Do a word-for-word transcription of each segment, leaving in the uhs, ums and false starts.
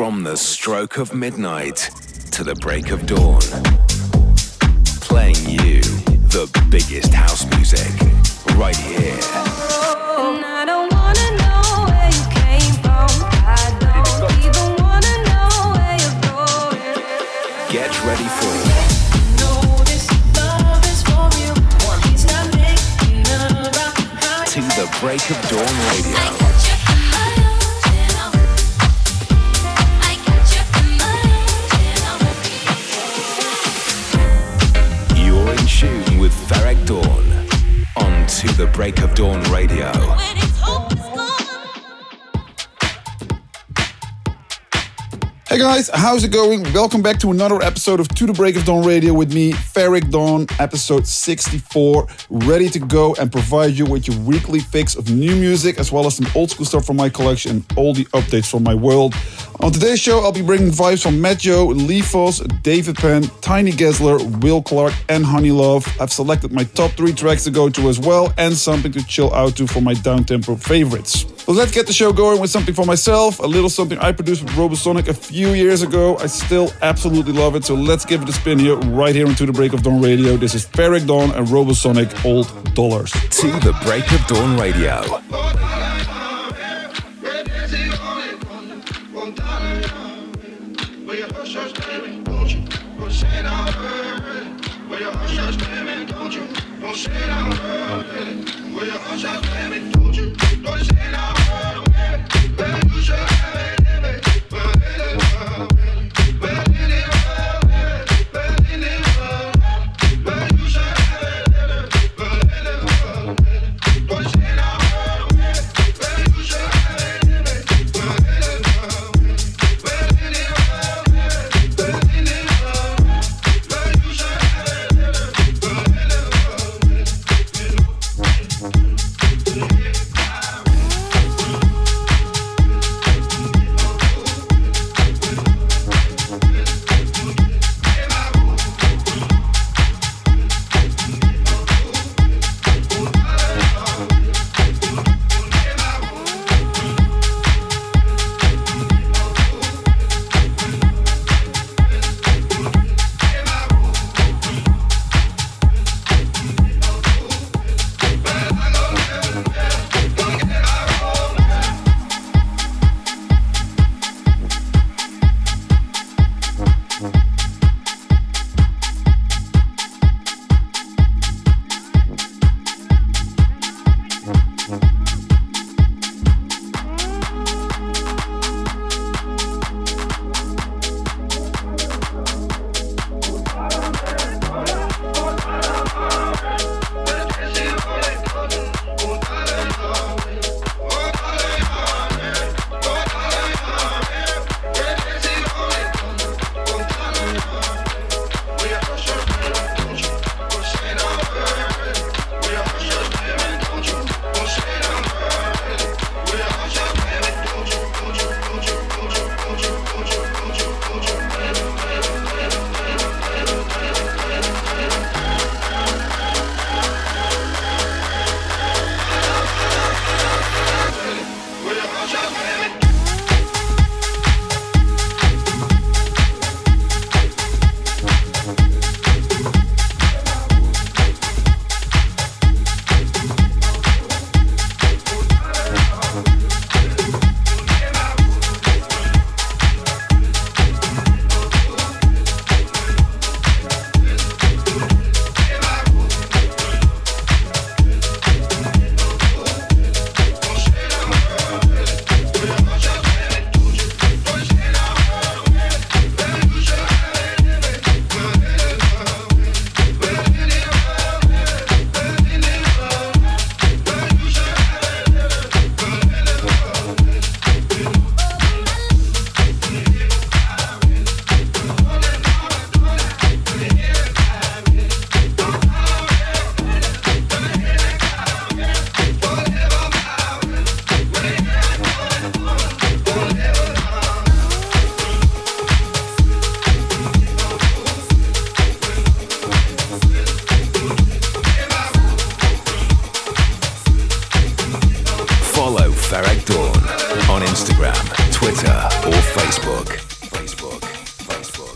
From the stroke of midnight to the break of dawn, playing you the biggest house music right here. And I don't wanna know where you came from. I don't even wanna know where you're going. Get ready for No, this love is for you. He's not making around. To the Break of Dawn Radio. With Ferreck Dawn on To the Break of Dawn Radio. Hey guys, how's it going? Welcome back to another episode of To the Break of Dawn Radio with me, Ferreck Dawn, episode sixty-four, ready to go and provide you with your weekly fix of new music as well as some old school stuff from my collection and all the updates from my world. On today's show, I'll be bringing vibes from Matt Joe, Lee Foss, David Penn, Tiny Gessler, Will Clark and Honey Love. I've selected my top three tracks to go to as well and something to chill out to for my downtempo favorites. Well, let's get the show going with something for myself, a little something I produced with Robosonic a few years ago. I still absolutely love it, so let's give it a spin here, right here on To the Break of Dawn Radio. This is Ferreck Dawn and Robosonic, Old Dollars. To the Break of Dawn Radio. Facebook. Facebook. Facebook.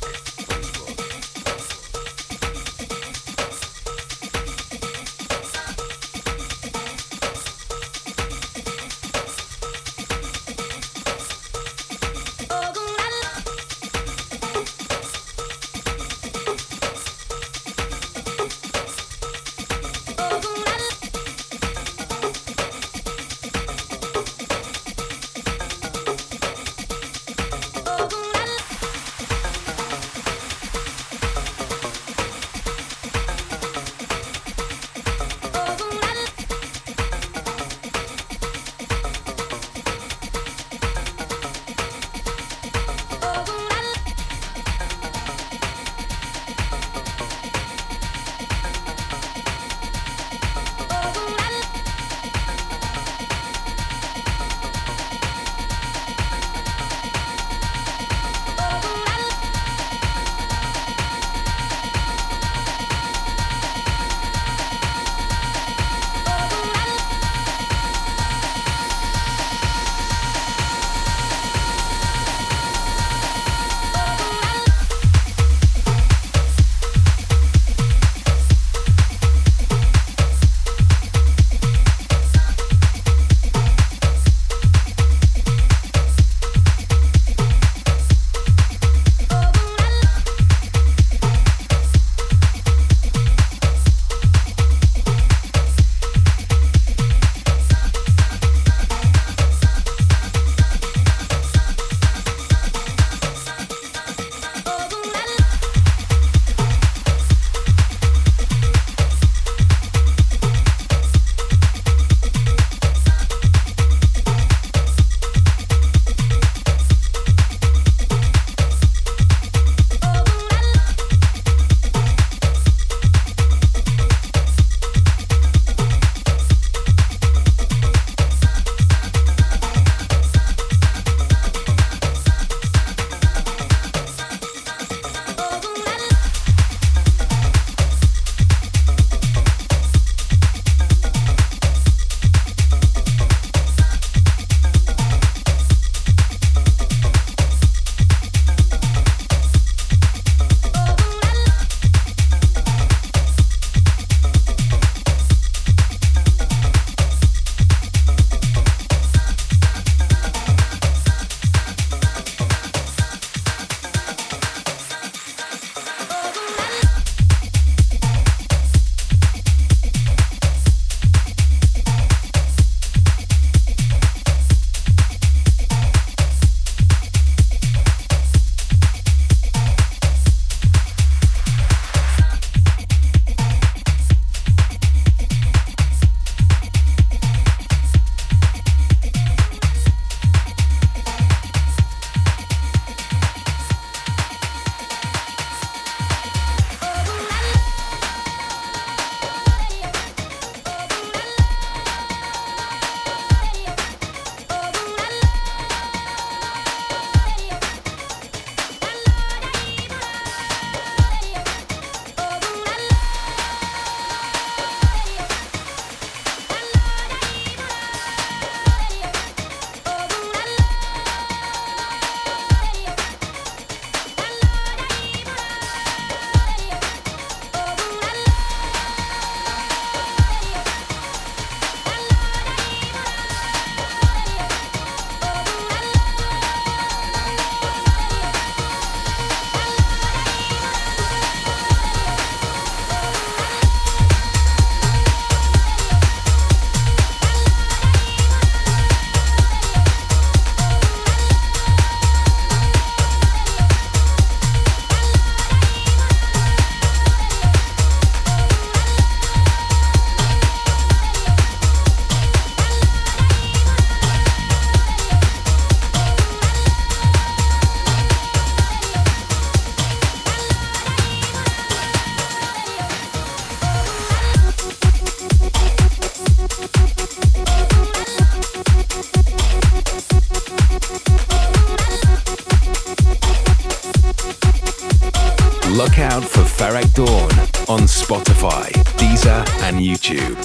Look out for Ferreck Dawn on Spotify, Deezer, and YouTube.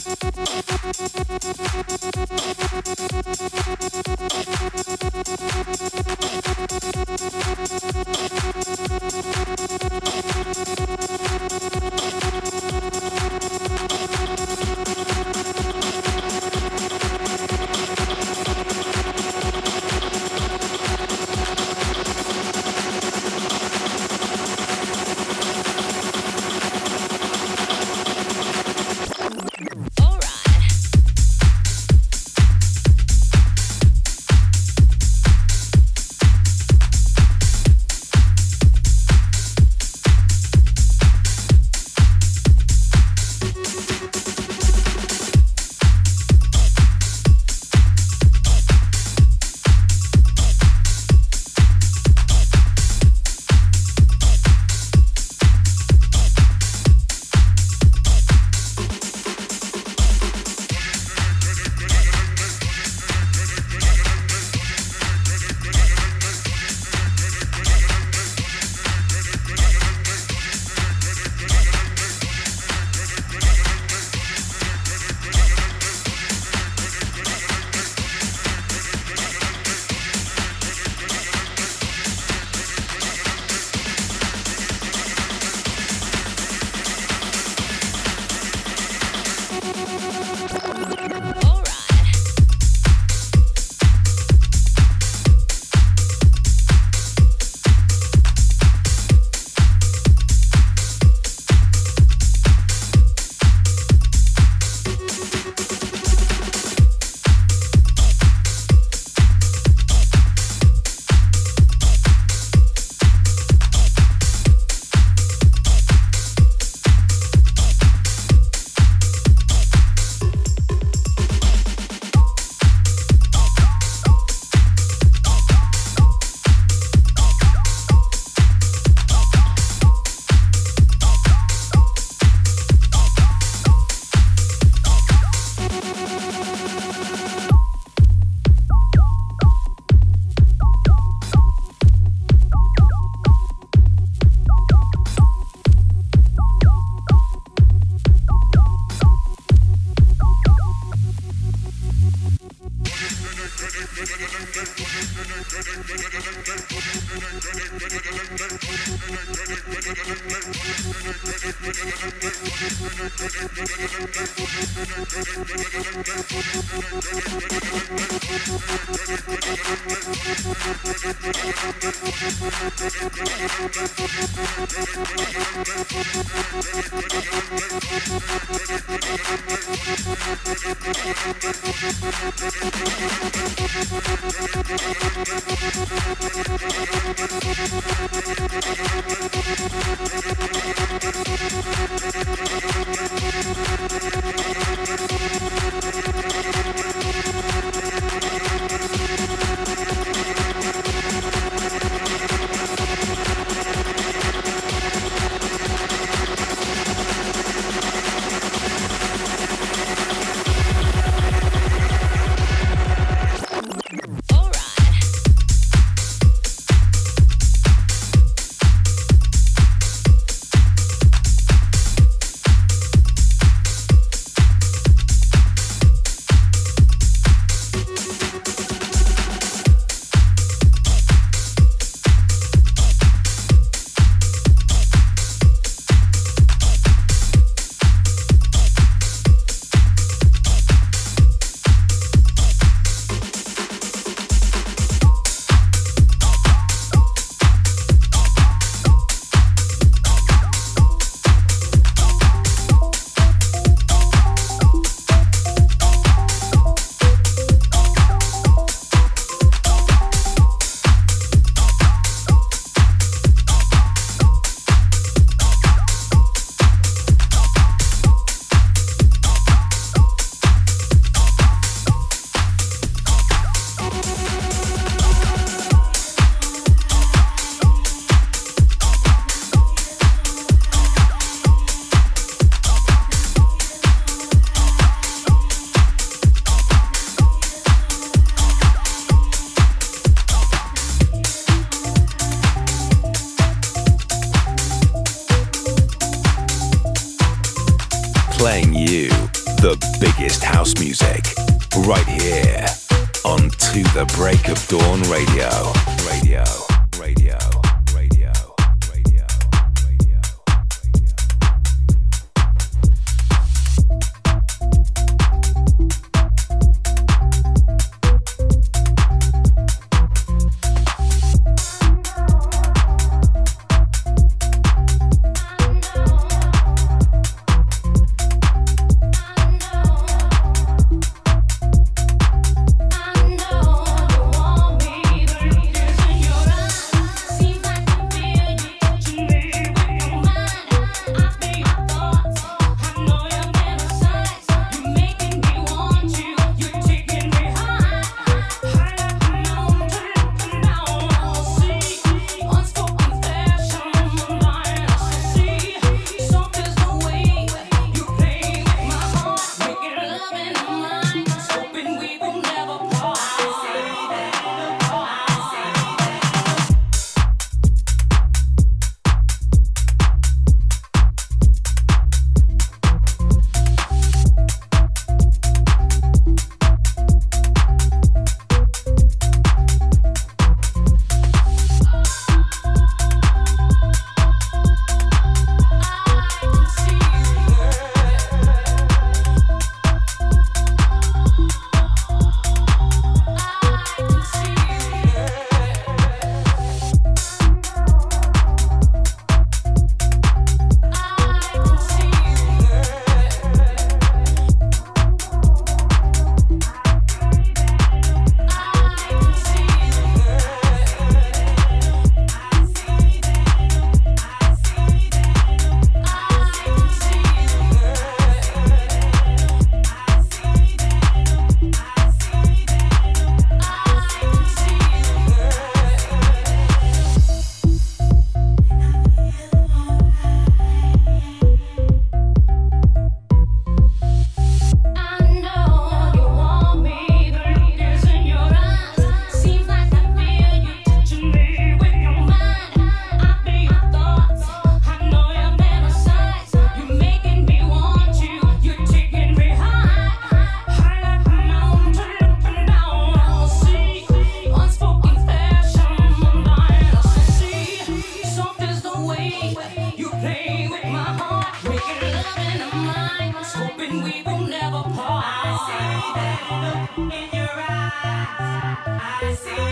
Playing you the biggest house music right here on To The Break of Dawn Radio. Radio, radio, radio, radio, radio,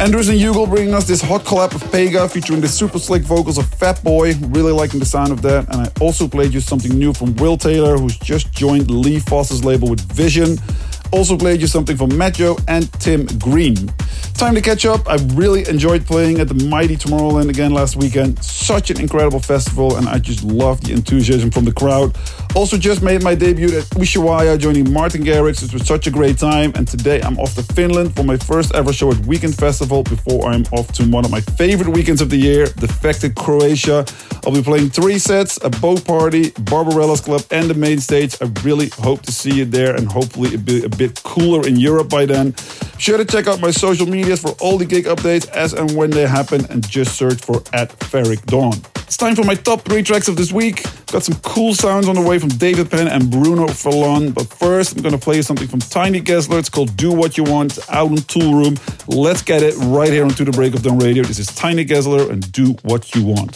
Andrews and Hugo bringing us this hot collab of Pega featuring the super slick vocals of Fat Boy. Really liking the sound of that. And I also played you something new from Will Taylor, who's just joined Lee Foss's label with Vision. Also played you something from Maggio and Tim Green. Time to catch up. I really enjoyed playing at the mighty Tomorrowland again last weekend. Such an incredible festival, and I just love the enthusiasm from the crowd. Also just made my debut at Ushuaia, joining Martin Garrix. It was such a great time, and today I'm off to Finland for my first ever show at Weekend Festival before I'm off to one of my favorite weekends of the year, Defected Croatia. I'll be playing three sets, a boat party, Barbarella's Club, and the main stage. I really hope to see you there, and hopefully it'll be a bit cooler in Europe by then. Be sure to check out my social medias for all the gig updates as and when they happen, and just search for at Ferric Dawn. It's time for my top three tracks of this week. Got some cool sounds on the way from David Penn and Bruno Fallon, but first I'm gonna play you something from Tiny Gessler. It's called Do What You Want. It's out on Tool Room. Let's get it right here on To The Break of Dawn Radio. This is Tiny Gessler and Do What You Want.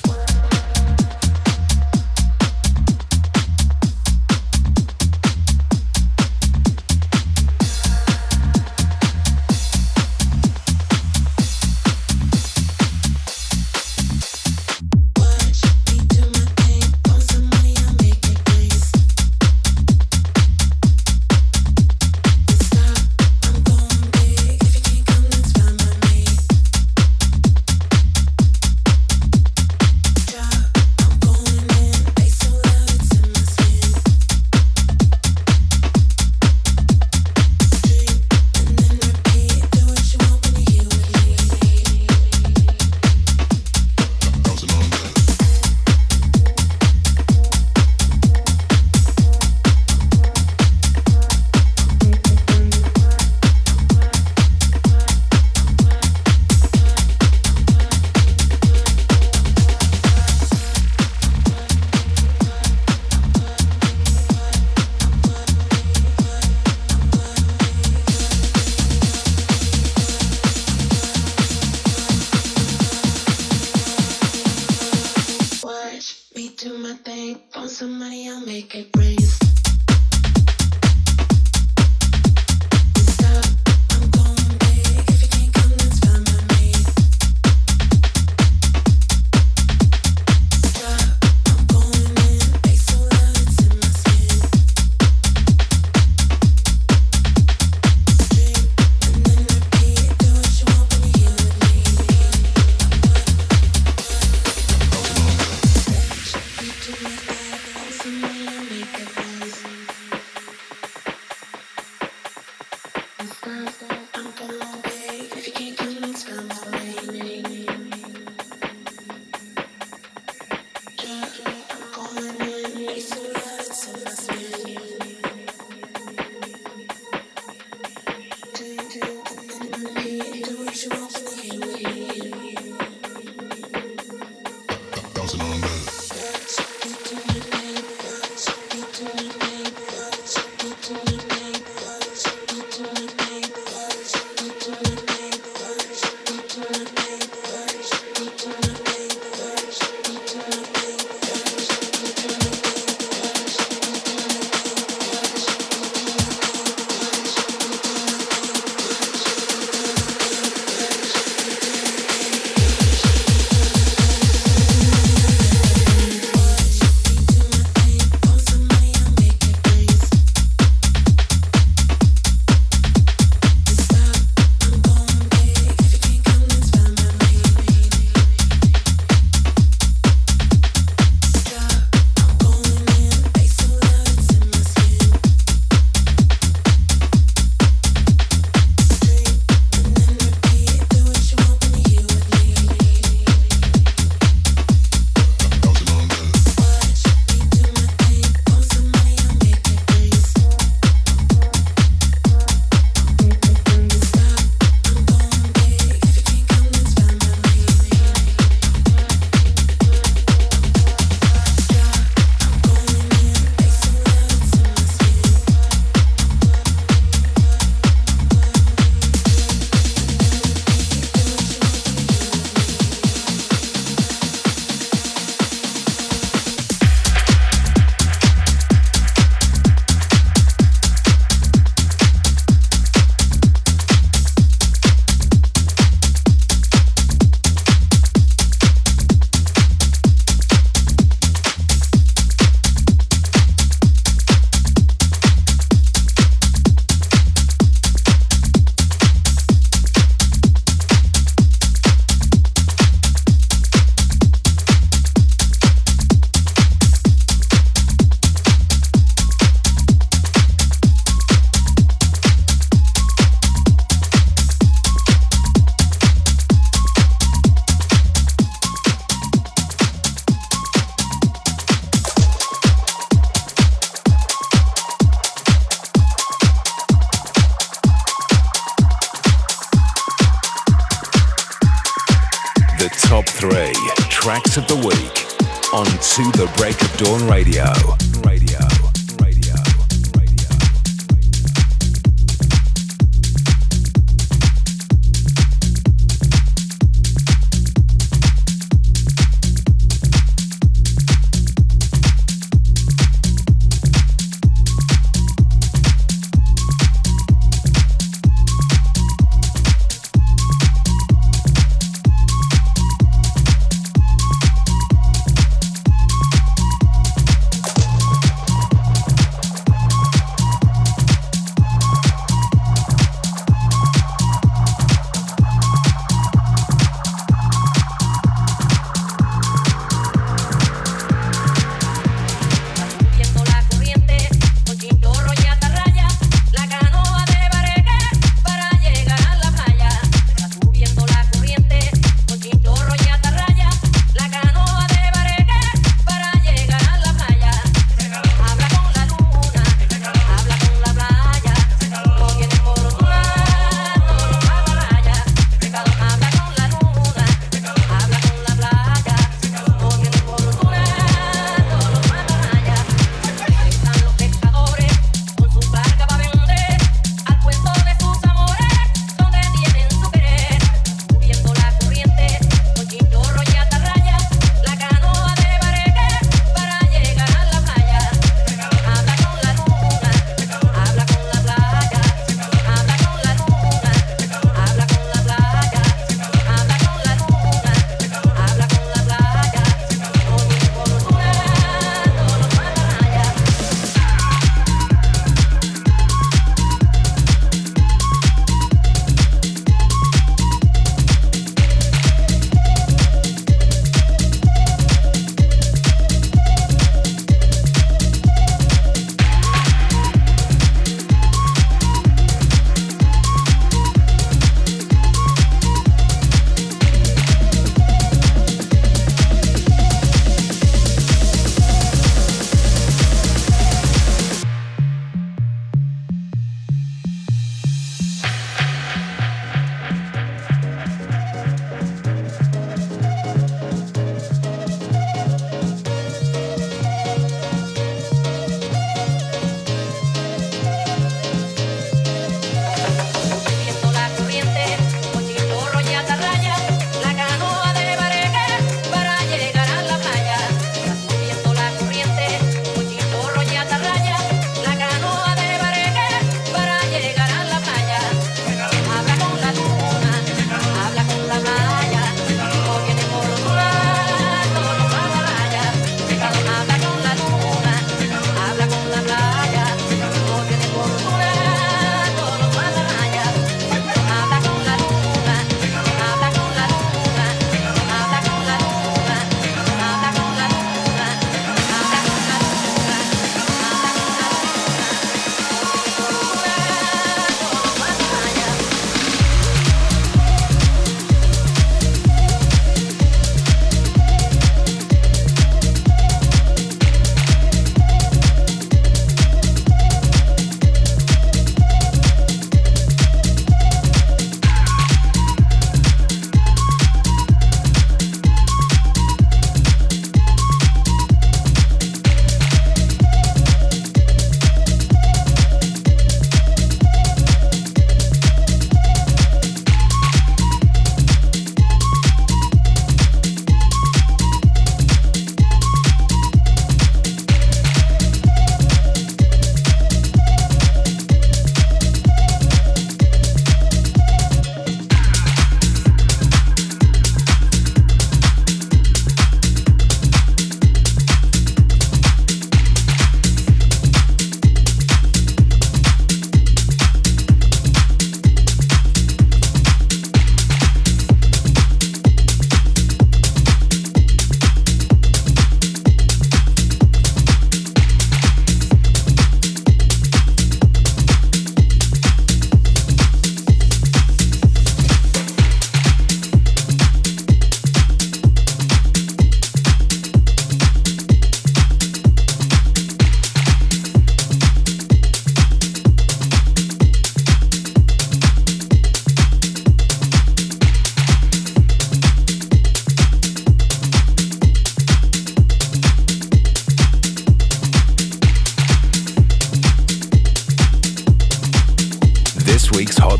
the top three tracks of the week on To The Break of Dawn Radio. Radio.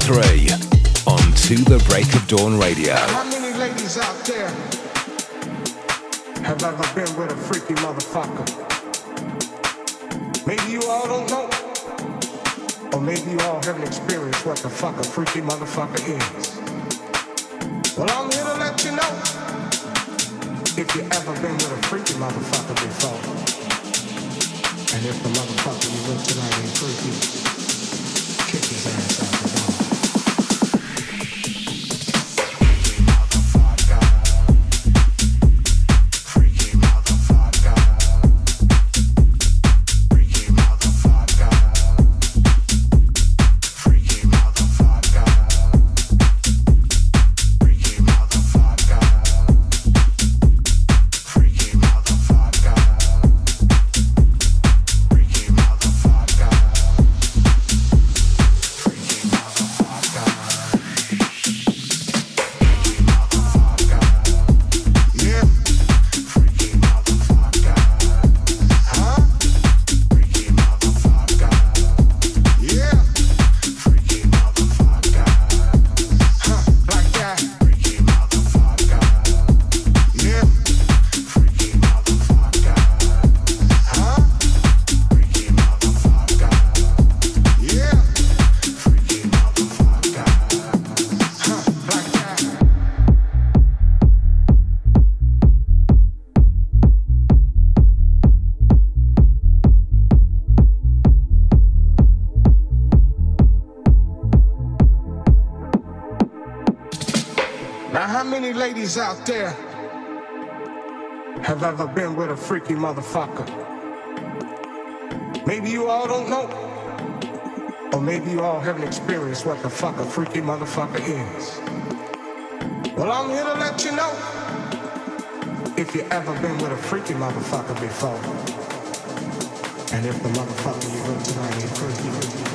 three on To The Break of Dawn Radio. How many ladies out there have ever been with a freaky motherfucker? Maybe you all don't know, or maybe you all haven't experienced what the fuck a freaky motherfucker is. Well, I'm here to let you know, if you ever been with a freaky motherfucker before, and if the motherfucker you with tonight ain't freaky, kick his ass out the door. Out there have ever been with a freaky motherfucker. Maybe you all don't know, or maybe you all haven't experienced what the fuck a freaky motherfucker is. Well, I'm here to let you know, if you ever been with a freaky motherfucker before, and if the motherfucker you with tonight ain't freaky.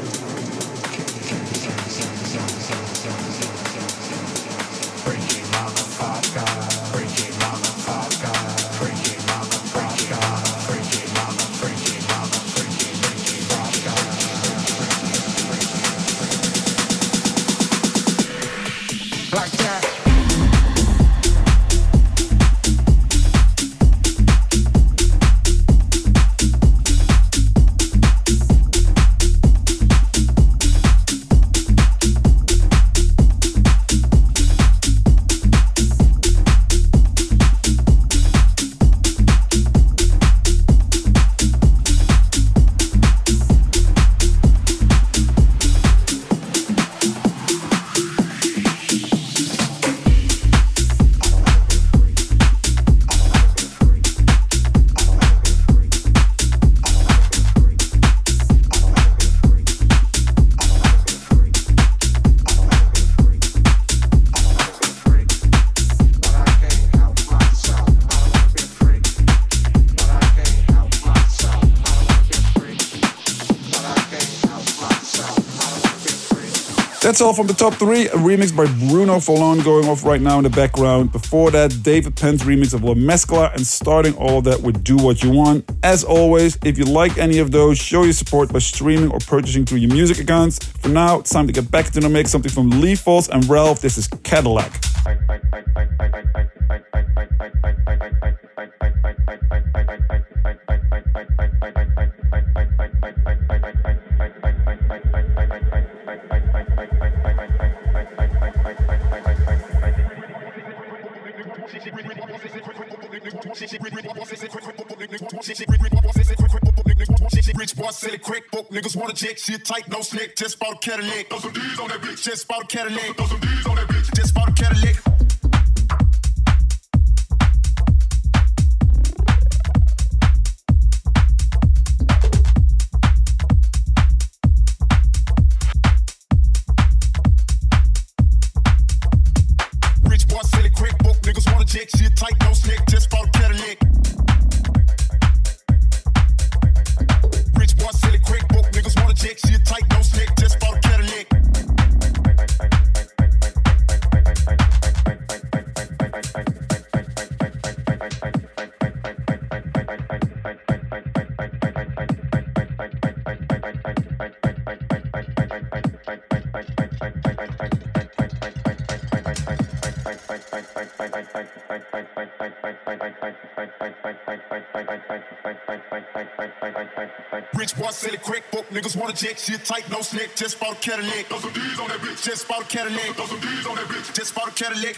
That's all from the top three. A remix by Bruno Fallon going off right now in the background. Before that, David Penn's remix of La Mezcla, and starting all of that with Do What You Want. As always, if you like any of those, show your support by streaming or purchasing through your music accounts. For now, it's time to get back to the mix. Something from Lee Falls and Ralph. This is Cadillac. Rich boy sell it quick, book niggas wanna check shit tight, no slick. Just bought a Cadillac, throw some D's on that bitch. Just bought a Cadillac, throw some D's on that bitch. Just bought a Cadillac. Rich boy sell it quick, book niggas wanna check shit tight, no slick. Just bought a Cadillac. Check shit tight, no slick, just bought a Cadillac. Rich boy, sell it crack, fuck niggas wanna jet, shit tight, no slick, just bought a Cadillac. Throw some D's on that bitch, just bought a Cadillac. Throw some D's on that bitch, just bought a Cadillac.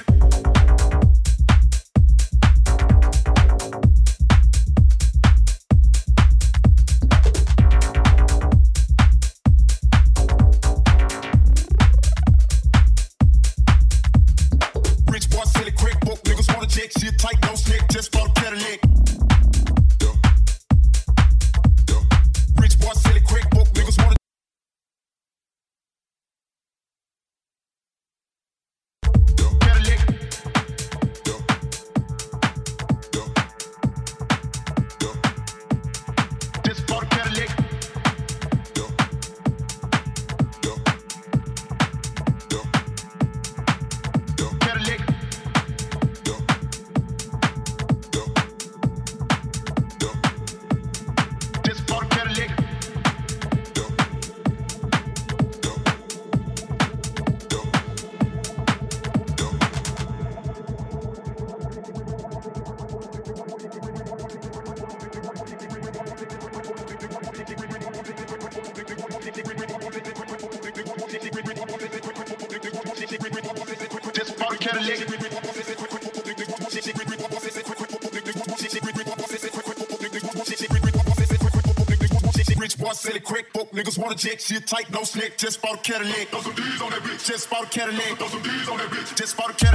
Shit tight, no slick, just bought a Cadillac. Rich boy, silly, crack book, niggas wanna. Cadillac. Just bought a Cadillac. Cadillac. Rich boy, silly, crack book, niggas wanna jet, shit tight, no slick, just bought a Cadillac. Throw some D's on that bitch, just bought a Cadillac. Throw some D's on that bitch, just bought a Cadillac.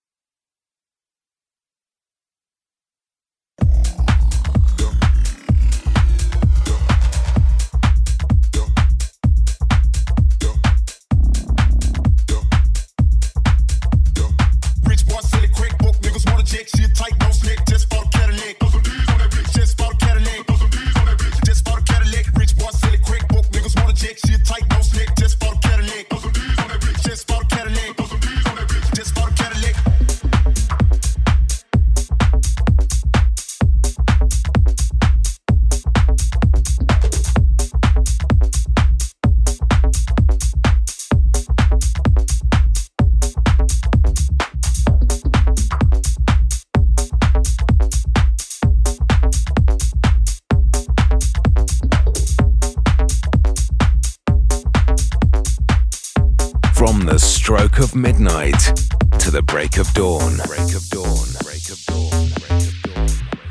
Of midnight to the break of dawn. Break of dawn. Break of dawn. Break of dawn.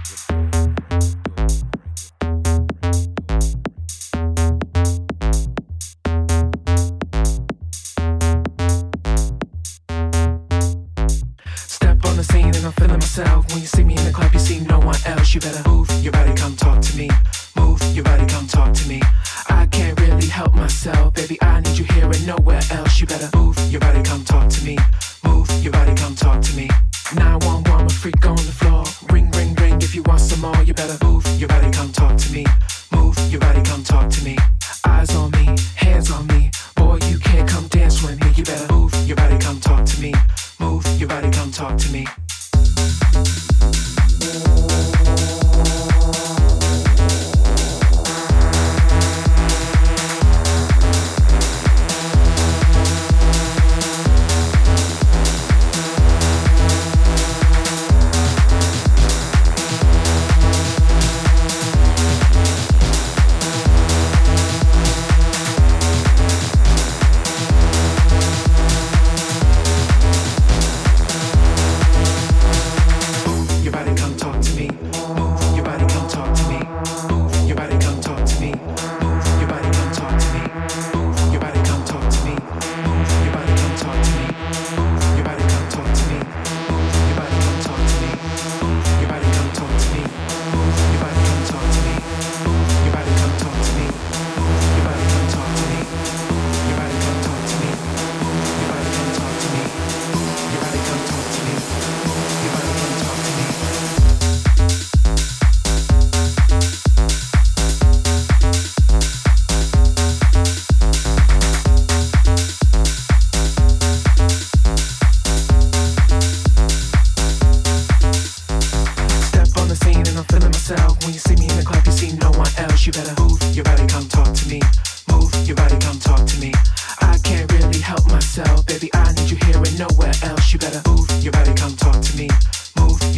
Step on the scene and I'm feeling myself. When you see me in the club, you see no one else. You better move your body, come talk to me. Move your body, come talk to me. I can't really help myself, baby. I need you here and nowhere else. You better move your body, come talk to me. Move your body, come talk to me. nine one one, a freak on the floor. Ring, ring, ring. If you want some more, you better move your body, come talk to me. Move your body, come talk to me. Eyes on me, hands on me. Boy, you can't come dance with me. You better move your body, come talk to me. Move your body, come talk to me.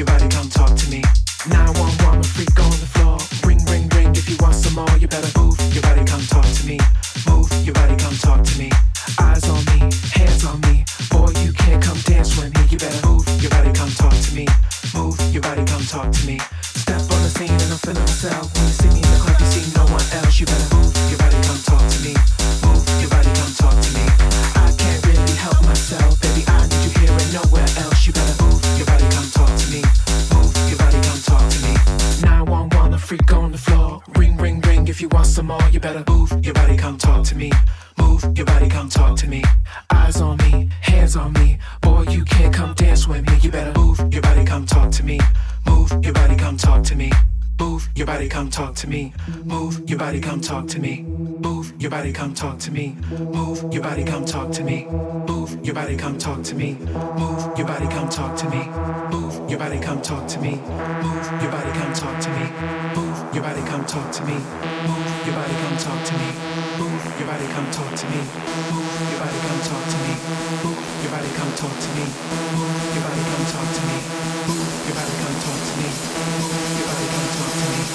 nine one one, a freak on the floor. Ring, ring, ring. If you want some more, you better move can't come dance with me. You better move your body, come talk to me. Move your body, come talk to me. Step on the scene and I'm feeling myself. When you see me in the club, you see no one else. You better move your body, come talk to me. Move your body, come talk to me. I can't really help myself, baby. I need you here and nowhere else. You better move your body, come talk to me. Move your body, come talk to me. nine one one, a freak on the floor. Ring, ring, ring. If you want some more, you better move your body, come talk to me. Move your body, come talk to me. Eyes on me, hands on me. Boy, you can't come dance with me. You better move your body, come talk to me. Move your body, come talk to me. Move your body, come talk to me. Move your body, come talk to me. Move your body, come talk to me. Move your body, come talk to me. Move your body, come talk to me. Move your body, come talk to me. Move your body, come talk to me. Move your body, come talk to me. Move your body, come talk to me. Move your body, come talk to me. Move your body, come talk to me. Move your body, come talk to me. Move your body, come talk to me. Move your body, come talk to me. Move your body, come talk to me. Move your body, come talk to me.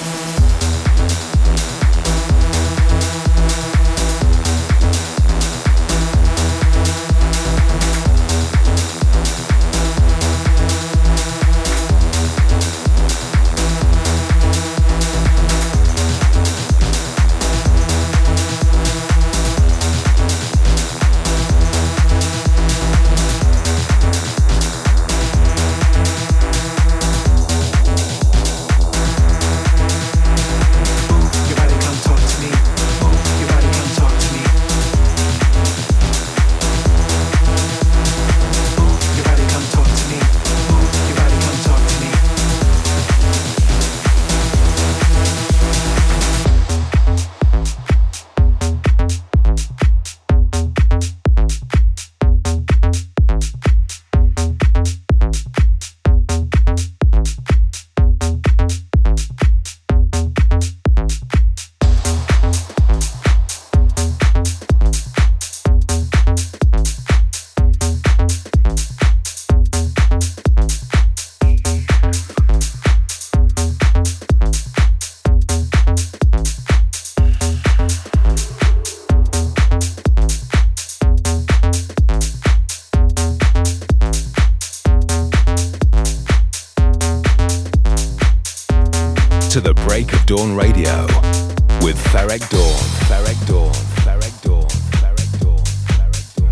To the Break of Dawn Radio with Ferreck Dawn. Ferreck Dawn. Ferreck Dawn. Ferreck Dawn. Ferreck Dawn.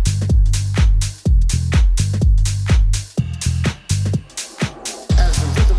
As the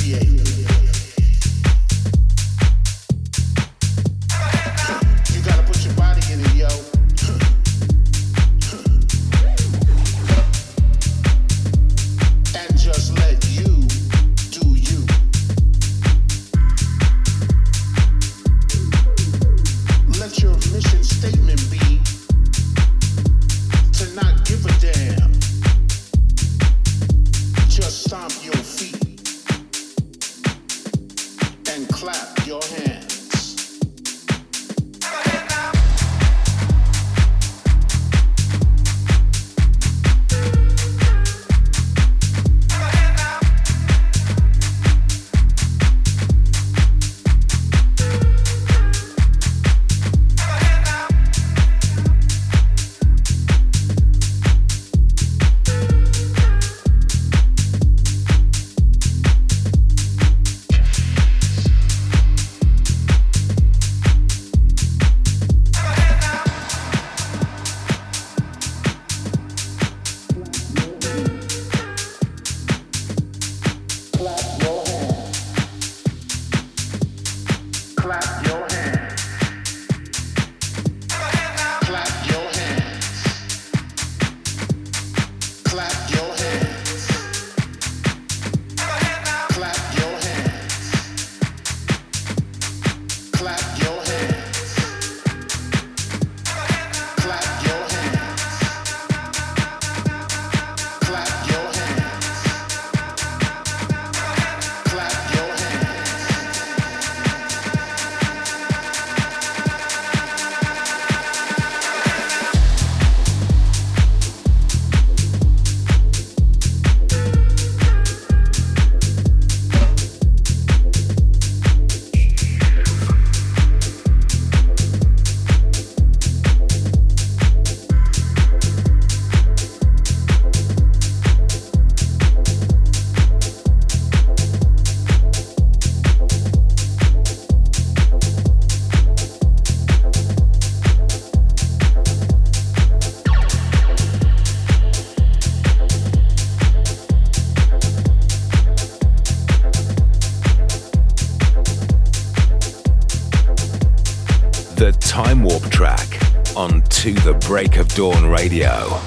The Time Warp track on To The Break of Dawn Radio.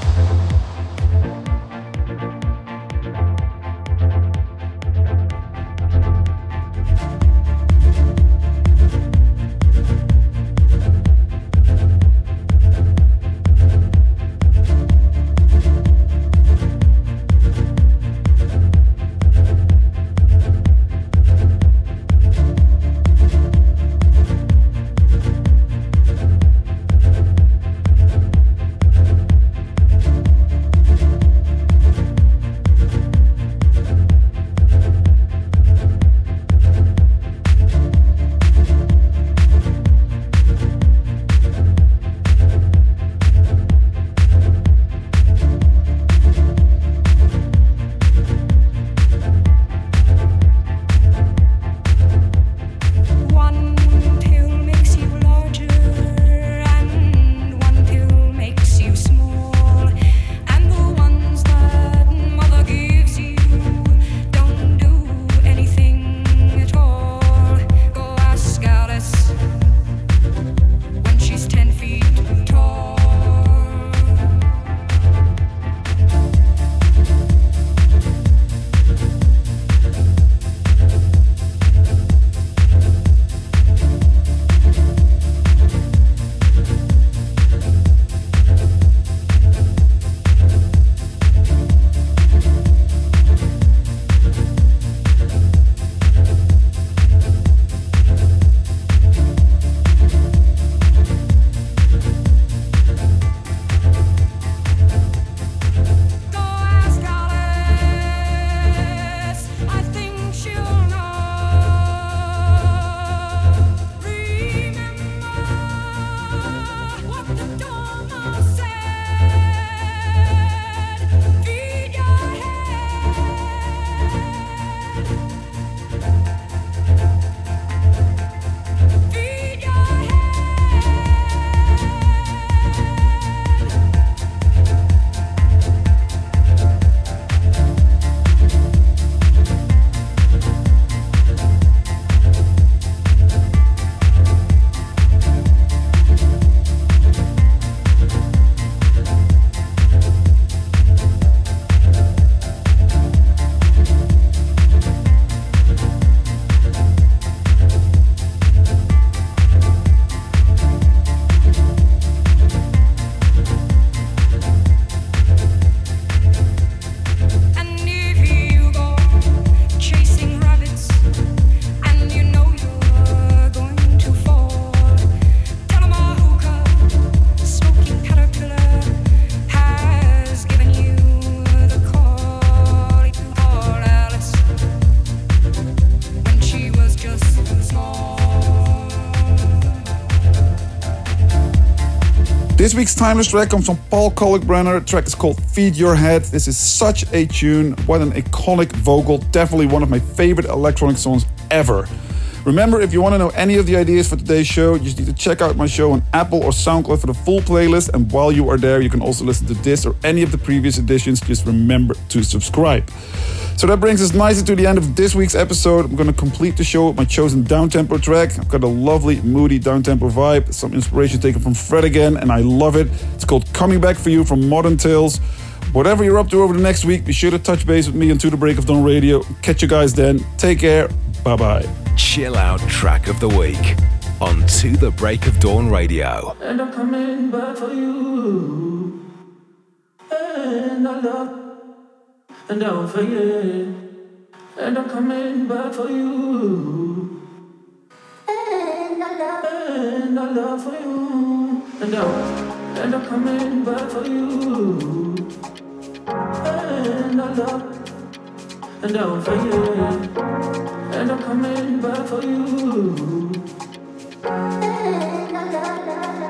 This week's timeless track comes from Paul Kalkbrenner. The track is called Feed Your Head. This is such a tune. What an iconic vocal. Definitely one of my favorite electronic songs ever. Remember, if you want to know any of the ideas for today's show, you just need to check out my show on Apple or SoundCloud for the full playlist. And while you are there, you can also listen to this or any of the previous editions. Just remember to subscribe. So that brings us nicely to the end of this week's episode. I'm going to complete the show with my chosen downtempo track. I've got a lovely, moody downtempo vibe. Some inspiration taken from Fred again, and I love it. It's called Coming Back For You from Modern Tales. Whatever you're up to over the next week, be sure to touch base with me on To The Break of Dawn Radio. Catch you guys then. Take care. Bye-bye. Chill out track of the week on To The Break of Dawn Radio. And I'm coming back for you. And I love and I won't forget. And I'm coming back for you. And I love and I love for you. And I and I'm coming back for you. And I love and I won't forget. And I'm coming back for you. And I love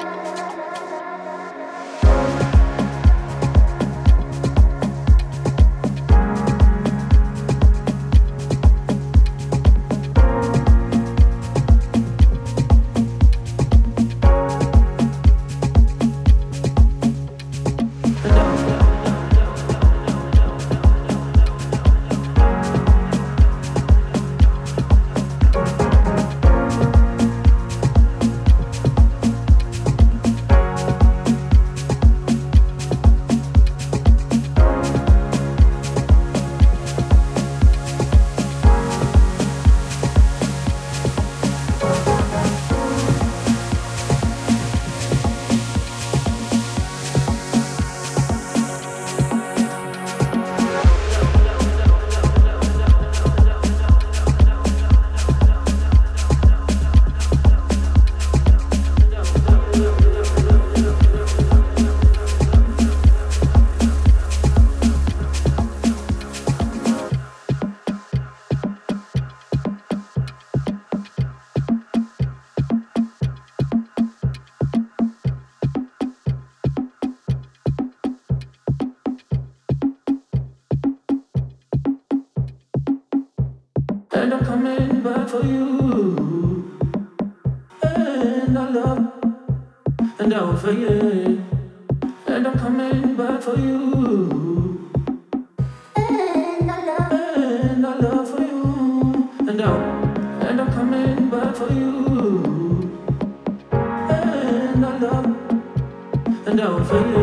and I'm coming back for you. And I love and I won't forget. And I'm coming back for you. And I love and I love for you. And I and I'm coming back for you. And I love and I won't forget.